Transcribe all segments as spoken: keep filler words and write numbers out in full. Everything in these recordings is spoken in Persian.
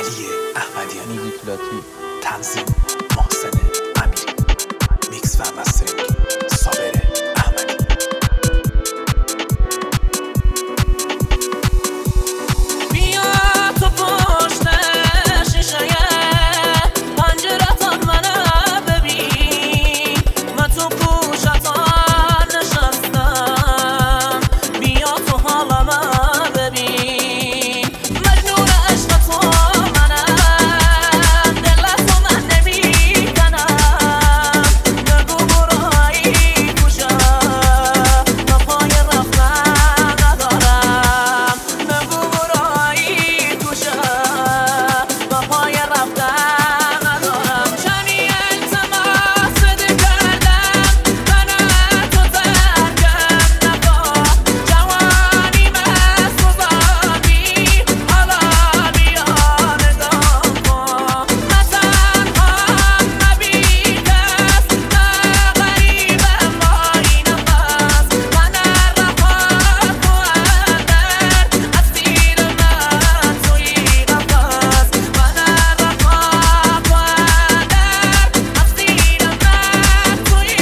علی احمدیانی، موزیک لاتی، تنظیم محسن امیری، میکس و مسترینگ صابر احمدی. بیا تو پشت شیشه پنجره‌ت منو ببین، من تو کوچه‌ت نشستم، بیا تو حالمو ببین، مجنون عشق تو منم، دل تو من نمی‌کنم، نگو برای کجا من پای رفتن ندارم، نگو برای کجا من پای رفتن ندارم. کمی التماس کردم من تو ترکم نکن، جوانی مست و زادی حالا بیا نگاه کن، نه تنهام نه بی کس، نه غریبم با این نفس، من رها تو اندر اسیر من توی قفس، من رها تو اندر اسیر من توی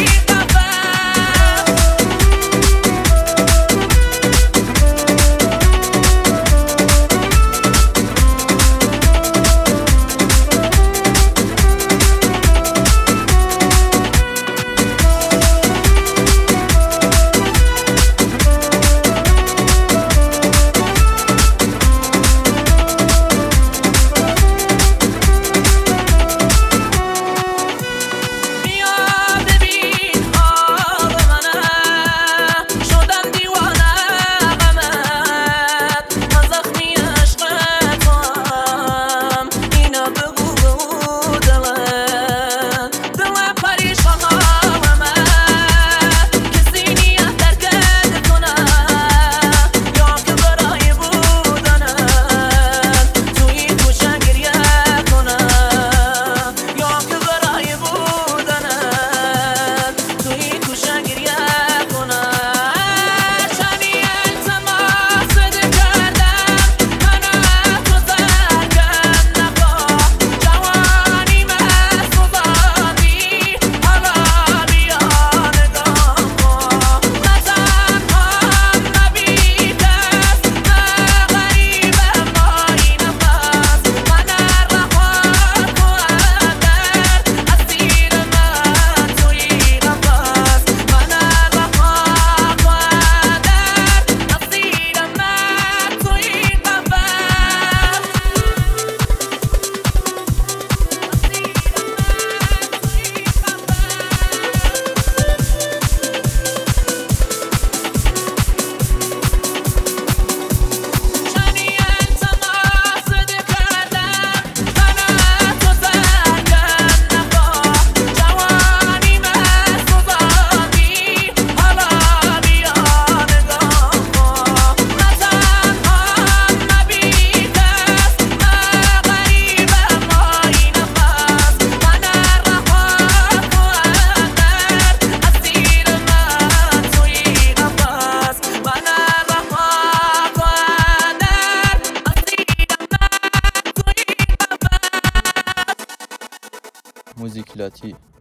بیا ببین حال منم، شدم دیوانه غمت، من زخمی عشق توام، اینو بگو بگو دلم، دلم پریشان حالمه، کسی نیت درکت کنه، یا که برای بودنت توی کوچه گریه کنه، یا که برای بودنت توی کوچه گریه کنه. کمی التماس کردم من تو ترکم نکن، جوانی مست و زادی حالا بیا نگاه کن، نه تنهام نه بی کس، نه غریبم با این نفس، من رها تو اندر اسیر من توی قفس، من رها تو اندر اسیر من توی کمی التماس کردم من تو ترکم نکن، جوانی مست و زادی حالا بیا نگاه کن، نه تنهام نه بی کس، نه غریبم با این نفس، من رها تو اندر اسیر من توی قفس، من رها تو اندر اسیر من توی قفس. موزیک لاتی.